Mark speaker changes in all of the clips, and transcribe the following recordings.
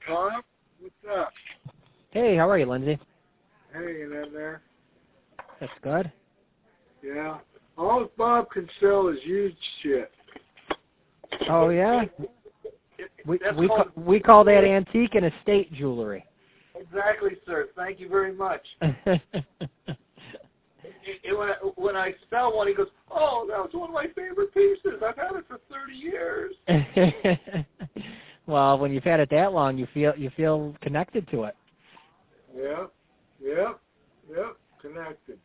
Speaker 1: Tom, what's up?
Speaker 2: Hey, how are you, Lindsay?
Speaker 1: Hey, you in there?
Speaker 2: That's good.
Speaker 1: Yeah. All Bob can sell is used shit.
Speaker 2: Oh, yeah? We call that antique and estate jewelry.
Speaker 1: Exactly, sir. Thank you very much. When I sell one, he goes, "Oh, that was one of my favorite pieces. I've had it for 30 years."
Speaker 2: Well, when you've had it that long, you feel connected to it.
Speaker 1: Yeah. Connected.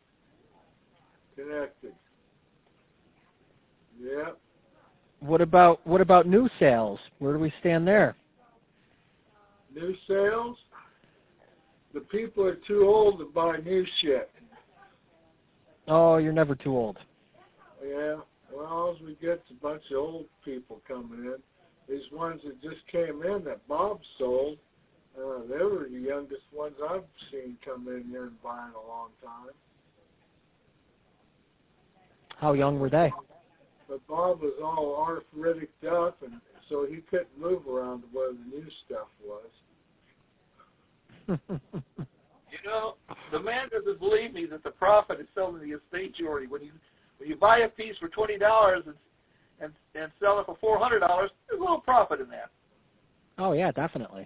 Speaker 1: Yeah.
Speaker 2: What about new sales? Where do we stand there?
Speaker 1: New sales? The people are too old to buy new shit.
Speaker 2: Oh, you're never too old.
Speaker 1: Yeah. Well, as we get a bunch of old people coming in, these ones that just came in that Bob sold, they were the youngest ones I've seen come in here and buying a long time.
Speaker 2: How young were they?
Speaker 1: But Bob was all arthritic up, and so he couldn't move around to where the new stuff was. You know, the man doesn't believe me that the profit is selling the estate jewelry. When you buy a piece for $20 and sell it for $400, there's a little profit in that.
Speaker 2: Oh yeah, definitely.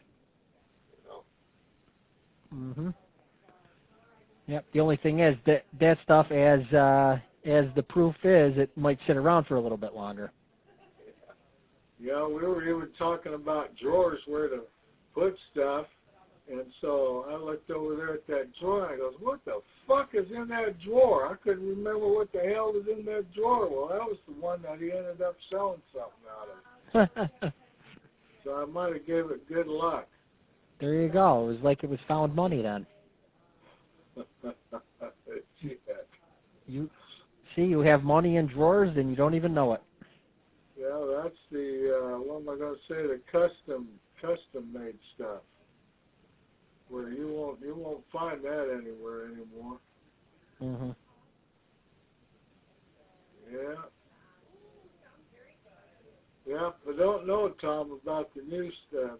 Speaker 1: So.
Speaker 2: Yep. The only thing is that stuff, as the proof is, it might sit around for a little bit longer.
Speaker 1: Yeah, we were even talking about drawers where to put stuff. And so I looked over there at that drawer, and I goes, "What the fuck is in that drawer?" I couldn't remember what the hell was in that drawer. Well, that was the one that he ended up selling something out of. So I might have gave it good luck.
Speaker 2: There you go. It was like it was found money then. You have money in drawers, and you don't even know it.
Speaker 1: Yeah, that's the, what am I going to say, the custom-made stuff. Where you won't find that anywhere anymore. Yeah. Yeah, I don't know, Tom, about the new stuff.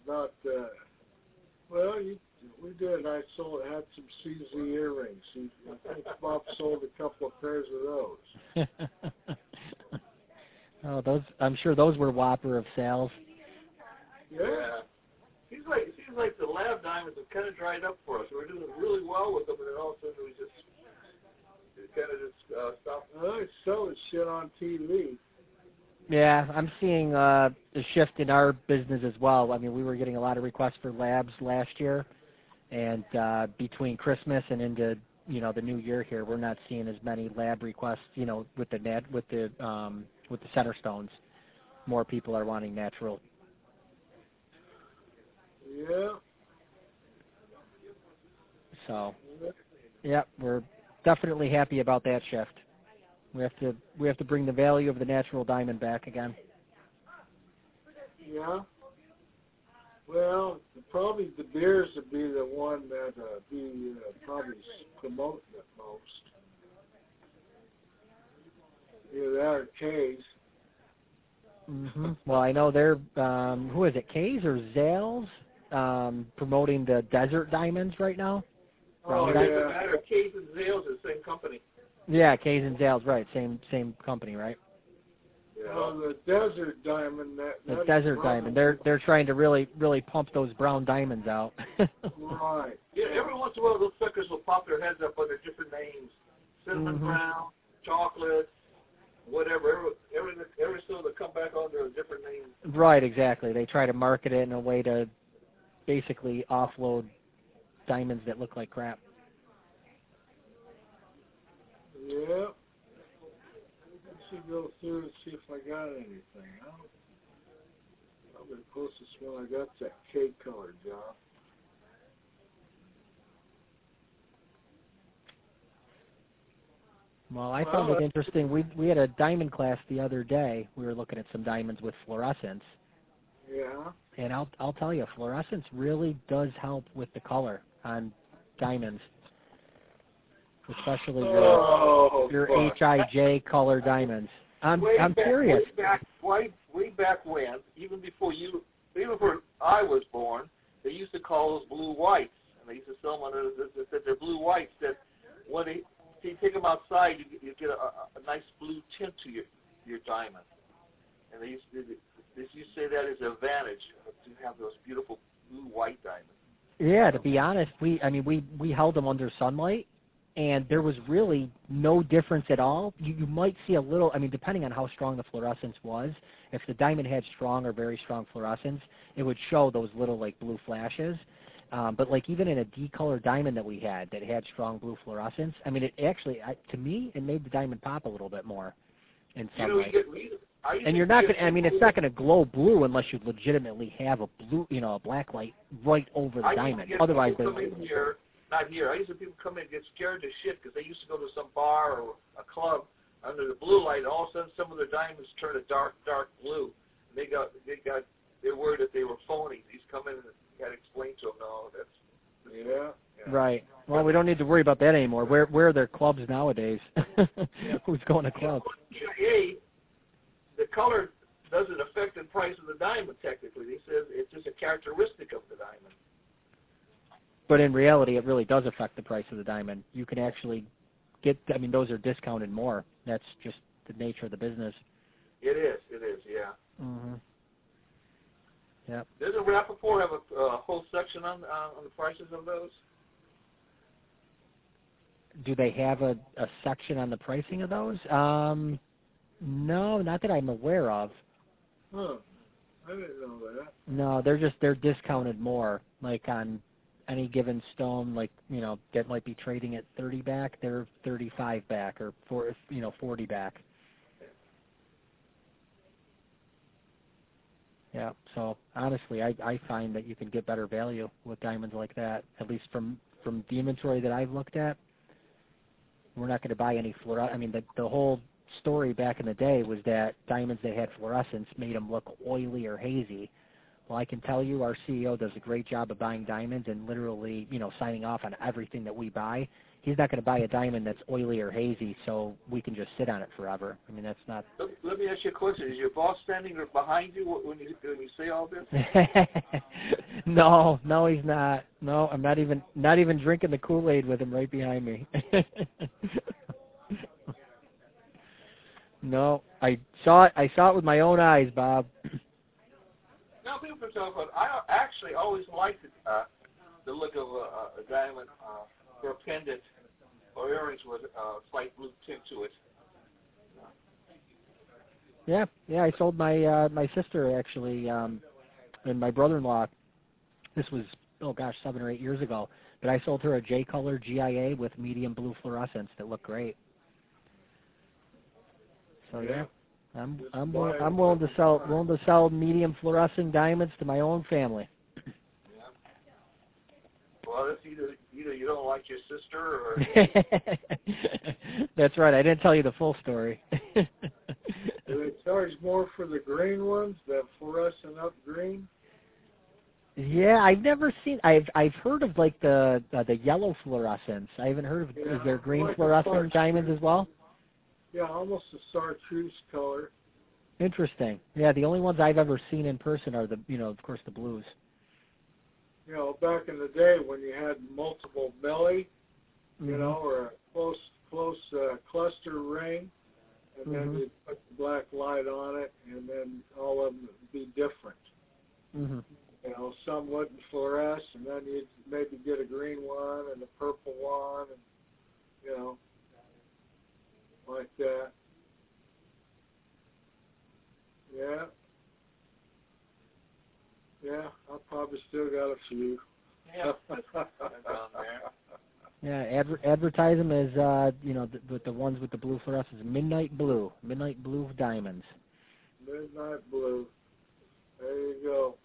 Speaker 1: We did. I had some CZ earrings. I think Bob sold a couple of pairs of those.
Speaker 2: Oh, I'm sure those were whopper of sales.
Speaker 1: Yeah. Seems like the lab diamonds have kind of dried up for us. We're doing really well with them, and then all of a sudden we kind of stopped. I sell this shit on TV.
Speaker 2: Yeah, I'm seeing a shift in our business as well. I mean, we were getting a lot of requests for labs last year, and between Christmas and into the new year here, we're not seeing as many lab requests. With the center stones, more people are wanting natural.
Speaker 1: Yeah.
Speaker 2: So, yeah, we're definitely happy about that shift. We have to bring the value of the natural diamond back again.
Speaker 1: Yeah. Well, probably De Beers would be the one that probably promoting it most. Either that or K's.
Speaker 2: Well, I know they're who is it, K's or Zales, promoting the desert diamonds right now.
Speaker 1: Oh, yeah. It doesn't matter. K's and Zales are the same company.
Speaker 2: Yeah, K's and Zales, right? Same company, right?
Speaker 1: Yeah. Well, the desert diamond.
Speaker 2: The desert diamond. They're trying to really pump those brown diamonds out.
Speaker 1: Right. Yeah. Every once in a while, those suckers will pop their heads up under different names: cinnamon brown, chocolate, whatever. Every so they'll come back under a different name.
Speaker 2: Right. Exactly. They try to market it in a way to basically offload diamonds that look like crap.
Speaker 1: Yeah. I should go through and see if I got anything. Probably the closest one I got's that K-color job.
Speaker 2: Well, I found it interesting. We had a diamond class the other day. We were looking at some diamonds with fluorescence.
Speaker 1: Yeah.
Speaker 2: And I'll tell you, fluorescence really does help with the color on diamonds, especially your HIJ color diamonds. I'm curious.
Speaker 1: Way back when, even before I was born, they used
Speaker 3: call those blue whites, and they used to sell them under that they're blue whites. That when you take them outside, you get a nice blue tint to your diamond. And they used to say that is an advantage to have those beautiful blue white diamonds.
Speaker 2: Yeah, to be honest, we held them under sunlight, and there was really no difference at all. You might see a little, depending on how strong the fluorescence was. If the diamond had strong or very strong fluorescence, it would show those little like blue flashes. But like even in a D-color diamond that we had that had strong blue fluorescence, it actually, to me, it made the diamond pop a little bit more in sunlight. And you're not going to, it's not going to glow blue unless you legitimately have a blue, a black light right over the diamond. Otherwise,
Speaker 3: I used to people come in and get scared to shit because they used to go to some bar or a club under the blue light, and all of a sudden some of their diamonds turn a dark blue. And they're worried that they were phony. He's come in and had to explain to them, no, that's
Speaker 1: yeah.
Speaker 2: Right. Well, we don't need to worry about that anymore. Where are their clubs nowadays? Who's going to clubs?
Speaker 3: The color doesn't affect the price of the diamond, technically. He says it's just a characteristic of the diamond.
Speaker 2: But in reality, it really does affect the price of the diamond. You can actually get, those are discounted more. That's just the nature of the business.
Speaker 3: It is, yeah.
Speaker 2: Mm-hmm. Yep.
Speaker 3: Doesn't Rappaport have a whole section on the prices of those?
Speaker 2: Do they have a section on the pricing of those? No, not that I'm aware of.
Speaker 1: Huh. I didn't know that.
Speaker 2: No, they're discounted more. Like on any given stone, like, that might be trading at 30 back, they're 35 back or 40 back. Yeah, so honestly, I find that you can get better value with diamonds like that, at least from the inventory that I've looked at. We're not going to buy any fluorescence. The whole story back in the day was that diamonds that had fluorescence made them look oily or hazy. Well, I can tell you our CEO does a great job of buying diamonds and literally, signing off on everything that we buy. He's not going to buy a diamond that's oily or hazy so we can just sit on it forever. That's not...
Speaker 3: Let me ask you a question. Is your boss standing behind you when you say all this?
Speaker 2: No, he's not. No, I'm not even drinking the Kool-Aid with him right behind me. No, I saw it with my own eyes, Bob.
Speaker 3: Now, people are talking about. I actually always liked the look of a diamond for a pendant or earrings with a slight blue tint to it.
Speaker 2: Yeah. I sold my sister actually, and my brother-in-law. This was 7 or 8 years ago. But I sold her a J-color GIA with medium blue fluorescence that looked great. So yeah, I'm willing to sell medium fluorescent diamonds to my own family.
Speaker 3: Yeah. Well, that's either you don't like your sister or.
Speaker 2: That's right. I didn't tell you the full story.
Speaker 1: Do they charge more for the green ones, that fluorescent up green?
Speaker 2: Yeah, I've never seen. I've heard of like the yellow fluorescence. I haven't heard of. Is there green fluorescent diamonds as well?
Speaker 1: Yeah, almost a chartreuse color.
Speaker 2: Interesting. Yeah, the only ones I've ever seen in person are the, of course, the blues.
Speaker 1: Back in the day when you had multiple belly, or a close cluster ring, and then you put the black light on it, and then all of them would be different.
Speaker 2: Mm-hmm.
Speaker 1: Some wouldn't fluoresce, and then you'd maybe get a green one and a purple one, and like that. Yeah. Yeah, I've probably still got a few.
Speaker 3: Yeah.
Speaker 2: Yeah, advertise them as, the ones with the blue fluorescence. Midnight blue diamonds.
Speaker 1: Midnight blue. There you go.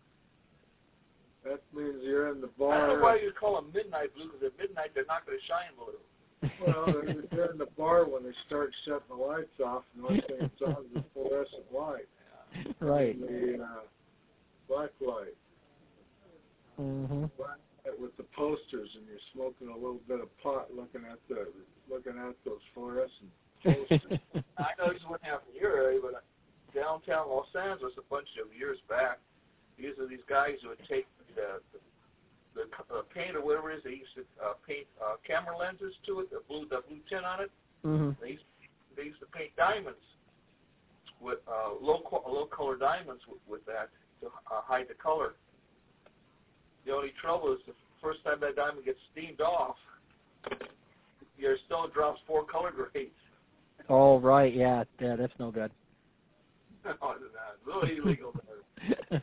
Speaker 1: That means you're in the bar.
Speaker 3: I don't know why you call them midnight blue, because at midnight they're not going to shine blue.
Speaker 1: Well, they're in the bar when they start shutting the lights off, and the only thing that's on is the fluorescent light.
Speaker 2: Right.
Speaker 1: And the black light.
Speaker 2: Mm-hmm.
Speaker 1: Black light with the posters, and you're smoking a little bit of pot, looking at those fluorescent posters.
Speaker 3: I know this wouldn't happen in your area, but downtown Los Angeles, a bunch of years back, these are these guys who would take paint or whatever it is, they used to paint camera lenses to it, the blue tint on it.
Speaker 2: Mm-hmm.
Speaker 3: They used to paint diamonds with low color diamonds with that to hide the color. The only trouble is the first time that diamond gets steamed off, your stone drops 4 color grades.
Speaker 2: Oh, right, yeah, that's no good.
Speaker 3: No, it's not. It's really illegal there.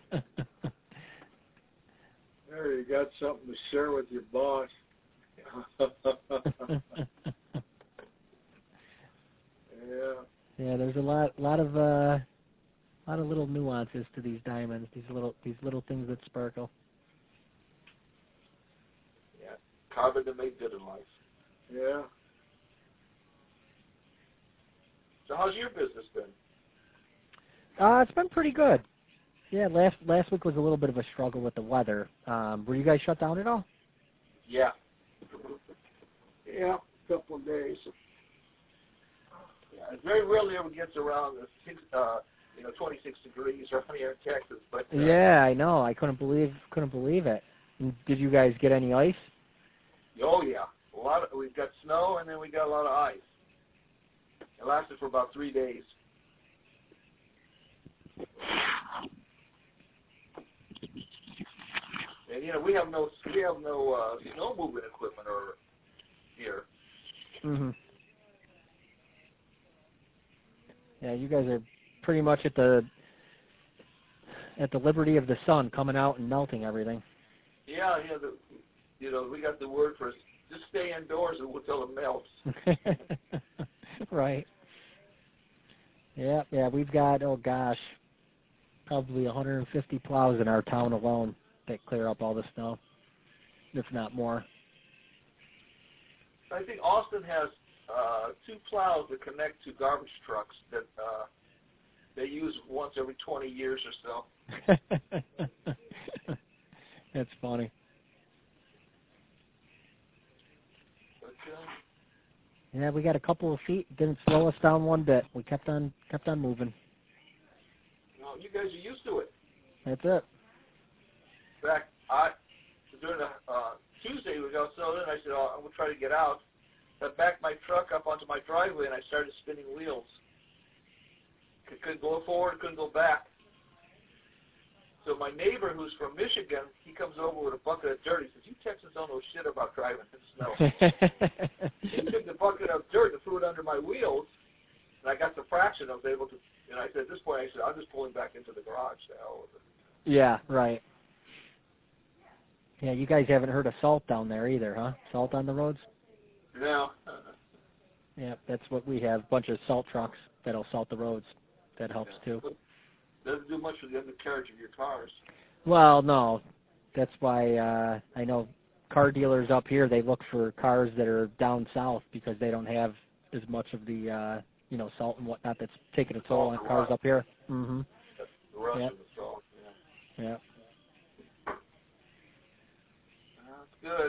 Speaker 1: There, you got something to share with your boss. Yeah.
Speaker 2: Yeah, there's a lot of little nuances to these diamonds. These little things that sparkle.
Speaker 3: Yeah, carbon to make good in life.
Speaker 1: Yeah.
Speaker 3: So how's your business been?
Speaker 2: It's been pretty good. Yeah, last week was a little bit of a struggle with the weather. Were you guys shut down at all?
Speaker 3: Yeah.
Speaker 1: Yeah, a couple of days.
Speaker 3: Yeah, it very rarely ever gets around the 26 degrees around here in Texas. But
Speaker 2: yeah, I know. I couldn't believe it. And did you guys get any ice?
Speaker 3: Oh yeah, we've got snow and then we got a lot of ice. It lasted for about 3 days. And we have no snow moving equipment here.
Speaker 2: Mhm. Yeah, you guys are pretty much at the liberty of the sun coming out and melting everything.
Speaker 3: Yeah, we got the word for just stay indoors until it melts.
Speaker 2: Right. Yeah, we've got, oh gosh, probably 150 plows in our town alone that clear up all the snow, if not more.
Speaker 3: I think Austin has 2 plows that connect to garbage trucks that they use once every 20 years or so.
Speaker 2: That's funny.
Speaker 3: But,
Speaker 2: yeah, we got a couple of feet. Didn't slow us down one bit. We kept on moving.
Speaker 3: You guys are used to it.
Speaker 2: That's it.
Speaker 3: In fact, during the Tuesday we got so then I said, I'm going to try to get out. I backed my truck up onto my driveway and I started spinning wheels. Couldn't go forward, couldn't go back. So my neighbor, who's from Michigan, he comes over with a bucket of dirt. He says, "You Texans don't know shit about driving in snow." He took the bucket of dirt and threw it under my wheels, and I got the fraction. I was able to, and I said, at this point, I'm just pulling back into the garage. The hell with it.
Speaker 2: Yeah, right. Yeah, you guys haven't heard of salt down there either, huh? Salt on the roads?
Speaker 3: No.
Speaker 2: Yeah, that's what we have. A bunch of salt trucks that'll salt the roads. That helps too.
Speaker 3: Doesn't do much for the undercarriage of your cars.
Speaker 2: Well, no. That's why I know car dealers up here, they look for cars that are down south because they don't have as much of the, salt and whatnot that's taking a toll on cars up here. Mm-hmm.
Speaker 3: That's the rest of the salt,
Speaker 2: Yeah.
Speaker 3: That's good.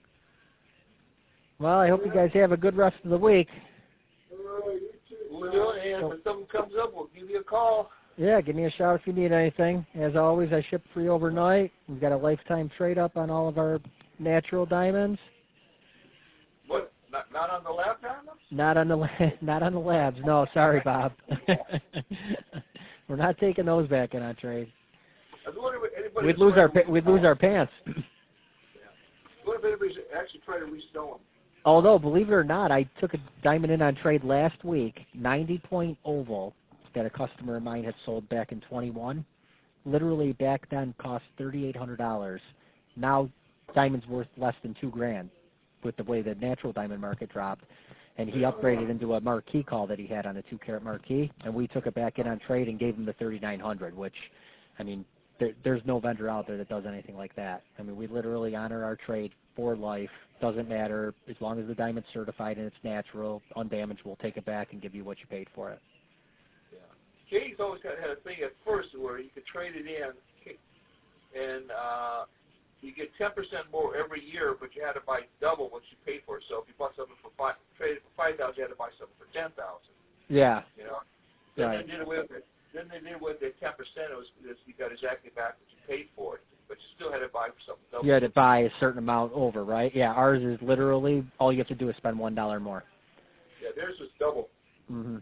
Speaker 2: Well, I hope you guys have a good rest of the week.
Speaker 3: We'll do it, and if something comes up, we'll give you a call.
Speaker 2: Yeah, give me a shout if you need anything. As always, I ship free overnight. We've got a lifetime trade-up on all of our natural diamonds.
Speaker 3: What? Not on the lab diamonds?
Speaker 2: Not on the labs. No, sorry, Bob. We're not taking those back in on trade.
Speaker 3: I was wondering if anybody
Speaker 2: We'd lose our pants.
Speaker 3: What if anybody's actually trying to restone them?
Speaker 2: Although, believe it or not, I took a diamond in on trade last week, 90-point oval that a customer of mine had sold back in 21. Literally back then cost $3,800. Now, diamond's worth less than $2,000 with the way the natural diamond market dropped. And he upgraded into a marquee call that he had on a 2-carat marquee, and we took it back in on trade and gave him the $3,900, which, I mean, there's no vendor out there that does anything like that. I mean, we literally honor our trade for life. Doesn't matter. As long as the diamond's certified and it's natural, undamaged, we'll take it back and give you what you paid for it.
Speaker 3: Yeah. Katie's always had a thing at first where you could trade it in, and you get 10% more every year, but you had to buy double what you paid for it. So if you bought something traded for $5,000, you had to buy something for $10,000.
Speaker 2: Yeah.
Speaker 3: Then
Speaker 2: right.
Speaker 3: they did away with it. Then they did with the 10%. It was you got exactly back what you paid for it. But you still had to buy for something double.
Speaker 2: You had to buy a certain amount over, right? Yeah, ours is literally all you have to do is spend $1 more.
Speaker 3: Yeah, theirs was double.
Speaker 2: Mhm.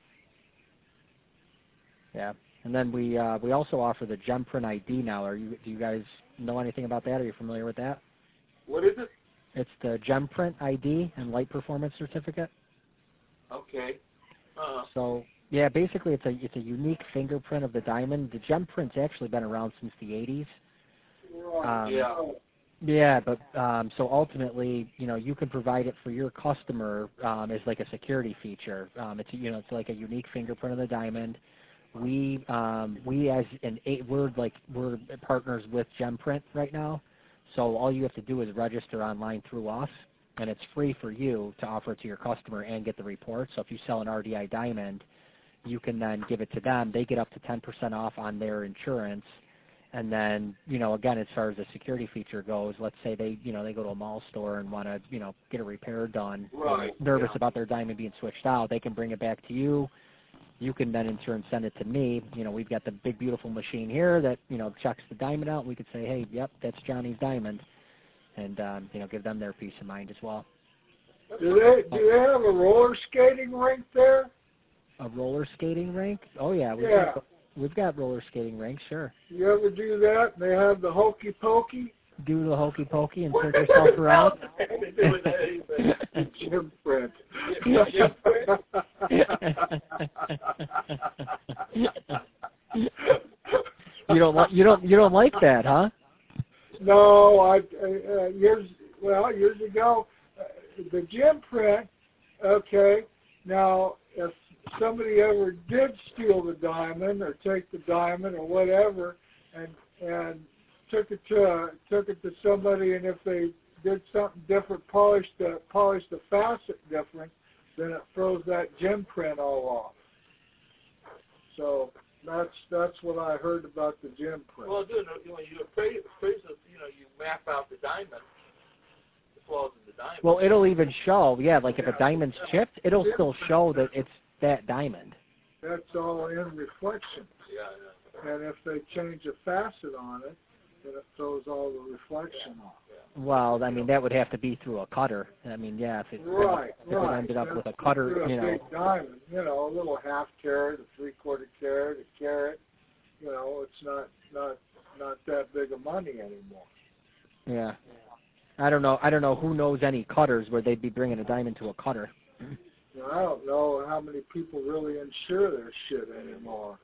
Speaker 2: Yeah, and then we also offer the GemPrint ID now. Do you guys know anything about that? Are you familiar with that?
Speaker 3: What is it?
Speaker 2: It's the GemPrint ID and Light Performance Certificate.
Speaker 3: Okay.
Speaker 2: So yeah, basically it's a unique fingerprint of the diamond. The GemPrint's actually been around since the 80s.
Speaker 3: Yeah.
Speaker 2: Yeah, but so ultimately, you can provide it for your customer as like a security feature. It's like a unique fingerprint of the diamond. We're partners with GemPrint right now, so all you have to do is register online through us, and it's free for you to offer it to your customer and get the report. So if you sell an RDI diamond, you can then give it to them. They get up to 10% off on their insurance. And then, again, as far as the security feature goes, let's say they go to a mall store and want to, get a repair done,
Speaker 3: Right.
Speaker 2: nervous about their diamond being switched out, they can bring it back to you. You can then in turn send it to me. We've got the big, beautiful machine here that, checks the diamond out. We could say, hey, yep, that's Johnny's diamond. And, give them their peace of mind as well.
Speaker 1: Do they have a roller skating rink there?
Speaker 2: A roller skating rink? Oh, yeah. We've got roller skating rinks, sure.
Speaker 1: You ever do that? They have the hokey pokey?
Speaker 2: Do the hokey pokey and turn yourself around?
Speaker 1: GemPrint.
Speaker 2: You don't like that, huh?
Speaker 1: No, years ago, the GemPrint. Okay, now if somebody ever did steal the diamond or take the diamond or whatever, and took it to somebody, and if they did something different, polished the facet different, then it throws that GemPrint all off. So that's what I heard about the GemPrint.
Speaker 3: Well, dude, when you appraise it, you map out the diamond, the flaws in the diamond.
Speaker 2: Well, it'll even show, like if a diamond's chipped, it'll still show that it's that diamond.
Speaker 1: That's all in reflection.
Speaker 3: Yeah.
Speaker 1: And if they change a facet on it, then it throws all the reflection off.
Speaker 2: Well, I mean, that would have to be through a cutter. I mean, yeah, if it ended up with a cutter,
Speaker 1: a big diamond, a little half carat, a 3/4 carat, a carat, it's not that big of money anymore.
Speaker 2: Yeah. I don't know who knows any cutters where they'd be bringing a diamond to a cutter.
Speaker 1: I don't know how many people really insure their shit anymore.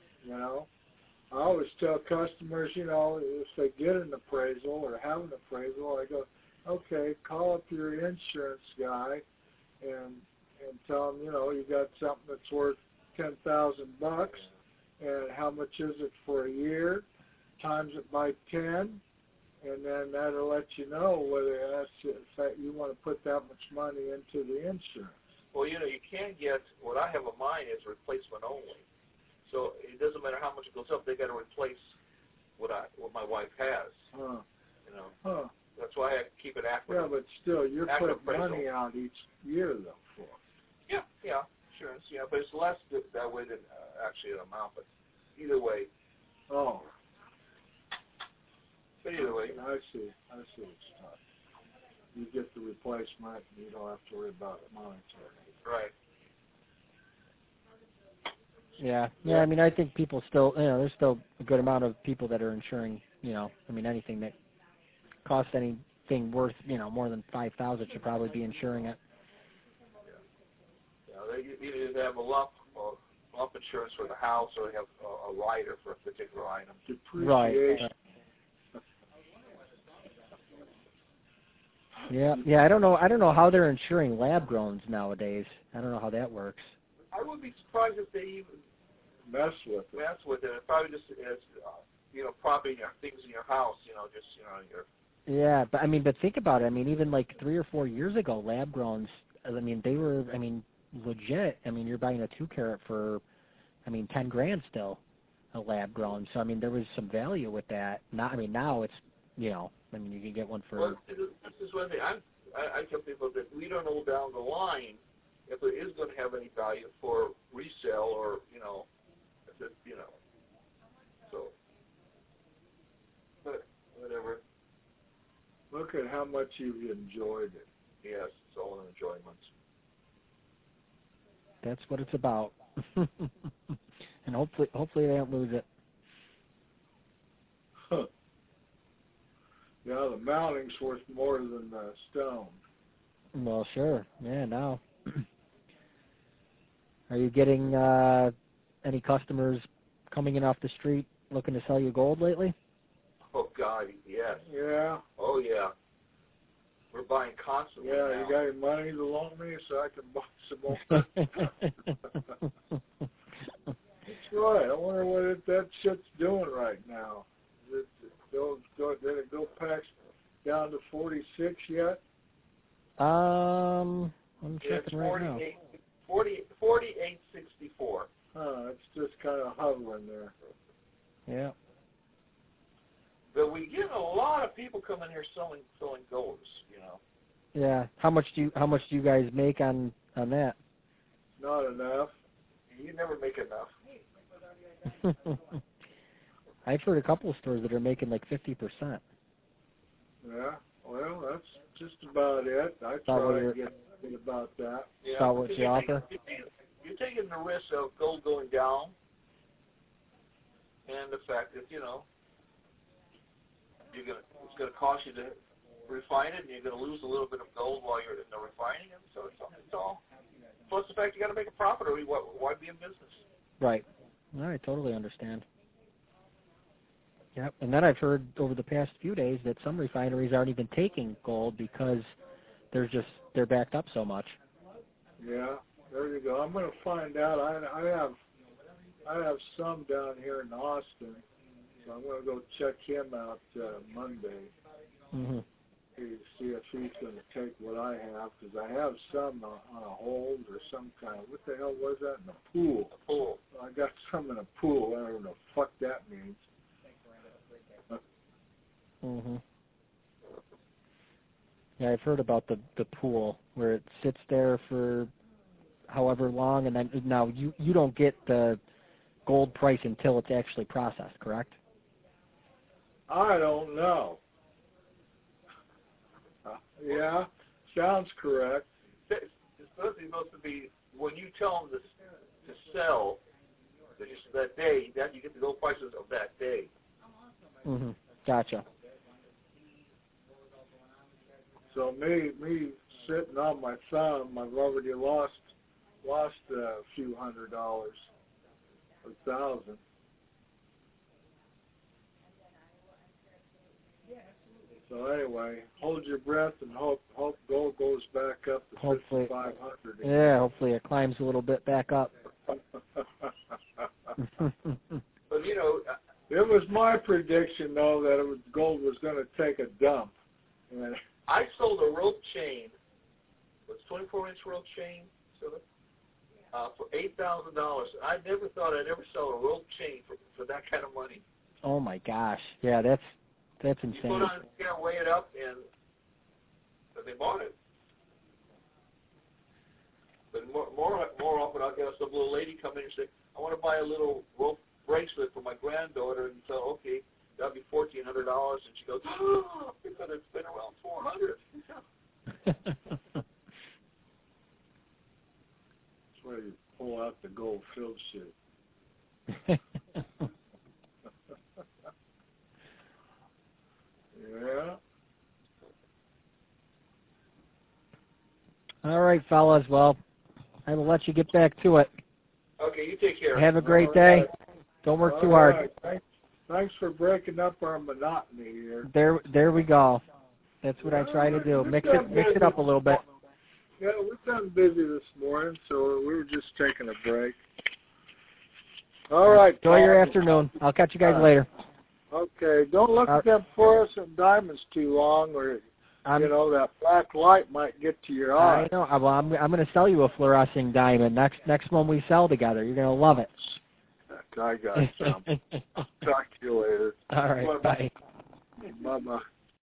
Speaker 1: I always tell customers, if they get an appraisal or have an appraisal, I go, okay, call up your insurance guy and tell them, you got something that's worth $10,000, and how much is it for a year? Times it by 10, and then that'll let you know whether you want to put that much money into the insurance.
Speaker 3: Well, you can get, what I have in mind is replacement only. So it doesn't matter how much it goes up, they got to replace what my wife has. That's why I keep it accurate.
Speaker 1: Yeah, but still, you're putting
Speaker 3: appraisal.
Speaker 1: money out each year, though, for it.
Speaker 3: Yeah, insurance, but it's less that way than actually an amount, but either way.
Speaker 1: Oh.
Speaker 3: But either way.
Speaker 1: I see what you're talking. You get the replacement, and you don't have to worry about monetary.
Speaker 3: Right.
Speaker 2: Yeah. I mean, I think people still, there's still a good amount of people that are insuring, anything that costs anything worth, more than $5,000 should probably be insuring it.
Speaker 3: They either have a lump insurance for the house, or they have a rider for a particular item.
Speaker 1: Depreciation.
Speaker 2: Right. Yeah. I don't know how they're insuring lab growns nowadays. I don't know how that works.
Speaker 3: I would be surprised if they even
Speaker 1: mess with it.
Speaker 3: It probably just is, propping things in your house, your.
Speaker 2: Yeah, but think about it. I mean, even like 3 or 4 years ago, lab growns. They were. Legit. You're buying a 2 carat for, $10,000 still, a lab grown. So there was some value with that. Now it's, you can get one for.
Speaker 3: Well, this is one thing. I tell people that we don't know down the line if it is going to have any value for resale, or so. But
Speaker 1: look at how much you've enjoyed it.
Speaker 3: Yes, it's all an enjoyment.
Speaker 2: That's what it's about. And hopefully they don't lose it.
Speaker 1: Huh. Yeah, the mounting's worth more than the stone.
Speaker 2: Well, sure. Yeah, now. Are you getting any customers coming in off the street looking to sell you gold lately?
Speaker 3: Oh, God, yes.
Speaker 1: Yeah.
Speaker 3: Oh, yeah. We're buying constantly
Speaker 1: Yeah,
Speaker 3: now.
Speaker 1: you got any money to loan me so I can buy some more? That's right. I wonder what that shit's doing right now. Did it go past down to 46 yet?
Speaker 2: I'm
Speaker 3: Yeah,
Speaker 2: checking right now.
Speaker 3: 48.64.
Speaker 1: It's just kind of hovering there.
Speaker 2: Yeah.
Speaker 3: But we get a lot of people coming here selling golds, you know.
Speaker 2: Yeah. How much do you guys make on that?
Speaker 1: Not enough.
Speaker 3: You never make enough.
Speaker 2: I've heard a couple of stores that are making like 50%.
Speaker 1: Yeah. Well, that's just about it. I
Speaker 2: About what
Speaker 1: try to
Speaker 2: you're-
Speaker 1: get about that.
Speaker 3: Yeah,
Speaker 2: About what you offer?
Speaker 3: You're taking the risk of gold going down, and the fact that, you know, it's gonna cost you to refine it, and you're gonna lose a little bit of gold while you're in the refining, and so it's all. Plus the fact you got to make a profit, or why be in business?
Speaker 2: Right. I totally understand. Yep. And then I've heard over the past few days that some refineries aren't even taking gold because they're backed up so much.
Speaker 1: Yeah. There you go. I'm going to find out. I have some down here in Austin, so I'm going to go check him out Monday.
Speaker 2: Mm-hmm.
Speaker 1: See if he's going to take what I have, because I have some on a hold or some kind of, what the hell was that, in a pool?
Speaker 3: A pool.
Speaker 1: I got some in a pool. I don't know what the fuck that means.
Speaker 2: Mm-hmm. Yeah, I've heard about the pool where it sits there for however long, and then now you don't get the gold price until it's actually processed, correct?
Speaker 1: I don't know. Yeah, sounds correct.
Speaker 3: It's supposed to be when you tell them to sell that day, that you get the gold prices of that day.
Speaker 2: Mm-hmm. Gotcha.
Speaker 1: So me sitting on my thumb, I've already lost a few $100, 1,000. So anyway, hold your breath and hope gold goes back up to
Speaker 2: Hopefully.
Speaker 1: 5,500.
Speaker 2: Yeah, hopefully it climbs a little bit back up.
Speaker 3: But you know,
Speaker 1: it was my prediction though that gold was going to take a dump. And
Speaker 3: I sold a rope chain, was 24-inch rope chain, for $8,000. I never thought I'd ever sell a rope chain for that kind of money.
Speaker 2: Oh my gosh. Yeah, that's insane.
Speaker 3: You put on, weigh it up, and they bought it. But more often, I'll get some little lady come in and say, I want to buy a little rope bracelet for my granddaughter, and so, okay, that'll be $1,400, and she goes, oh, because it's been around $400.
Speaker 1: that's where you pull out the gold-filled shit. Yeah.
Speaker 2: All right, fellas. Well, I will let you get back to it.
Speaker 3: Okay, you take care.
Speaker 2: Have a great
Speaker 1: All
Speaker 2: day.
Speaker 1: right.
Speaker 2: Don't work too
Speaker 1: All
Speaker 2: hard.
Speaker 1: right. Thanks for breaking up our monotony here.
Speaker 2: There we go. That's what I try to do. Mix it up a little bit.
Speaker 1: Yeah, we've been busy this morning, so we were just taking a break. All right.
Speaker 2: Enjoy your
Speaker 1: Paul.
Speaker 2: afternoon. I'll catch you guys later.
Speaker 1: Okay, don't look at them fluorescent diamonds too long, or that black light might get to your eye.
Speaker 2: I know. Well, I'm going to sell you a fluorescing diamond next one we sell together. You're going to love it.
Speaker 1: I got some. Talk to you later.
Speaker 2: All right. Bye.
Speaker 1: Bye-bye.